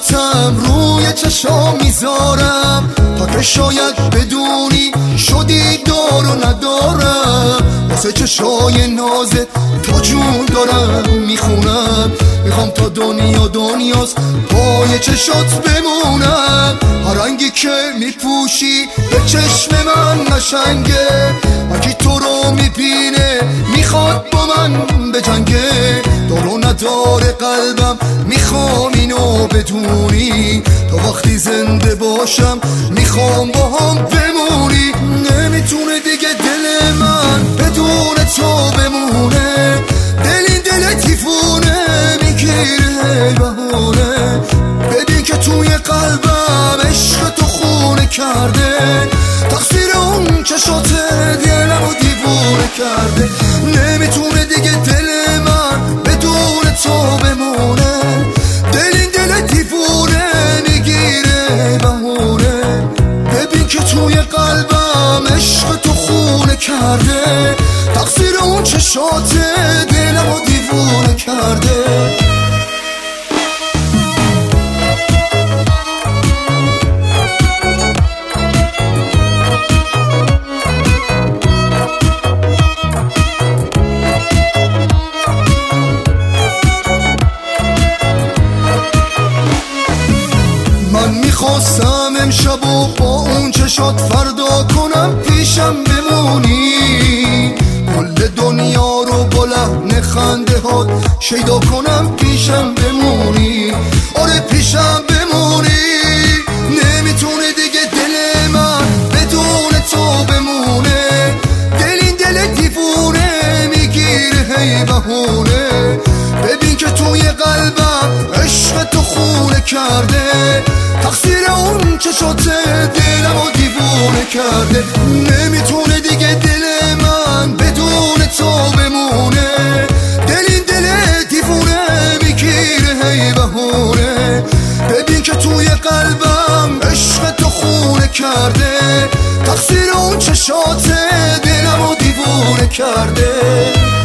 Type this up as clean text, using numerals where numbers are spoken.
چشاتم روی چشام میذارم تا که شاید بدونی شدی دار و ندارم. واسه چشای نازه تو جون دارم میخونم، میخوام تا دنیا دنیاست پای چشات بمونم. هر رنگی که میپوشی به چشم من قشنگه، هرکی تو رو میبینه میخواد با من بجنگه. دار و نداره قلبم میخوام اینو بدونی، تا وقتی زنده باشم میخوام با هم بمونی. نمیتونه دیگه دل من بدون تو بمونه، دل این دل تیفونه میگیره بهونه. ببین که توی قلبم عشق تو خونه کرده، تقصیر اون چشات دلمو دیوونه کرده. نمیتونه دیگه دل من بدون تو بمونه، دل این دل دیوونه میگیره بهونه. ببین که توی قلبم عشق تو خونه کرده، تقصیر اون چشات دلمو دیوونه کرده. من میخواستم امشب و با اون چشات فردا کنم پیشم بمونی، کل دنیا رو با لحن خنده هات شیدا کنم پیشم بمونی. آره پیشم بمونی. نمیتونه دیگه دل من بدون تو بمونه، دل این دل دیوونه میگیره هی بهونه. ببین که توی قلبم عشق تو خونه کرده، تقصیر اون چشات دلمو دیوونه کرده. نمیتونه دیگه دل من بدون تو بمونه، دل این دل دیوونه میگیره هی بهونه. ببین که توی قلبم عشق تو خونه کرده، تقصیر اون چشات دلمو دیوونه کرده.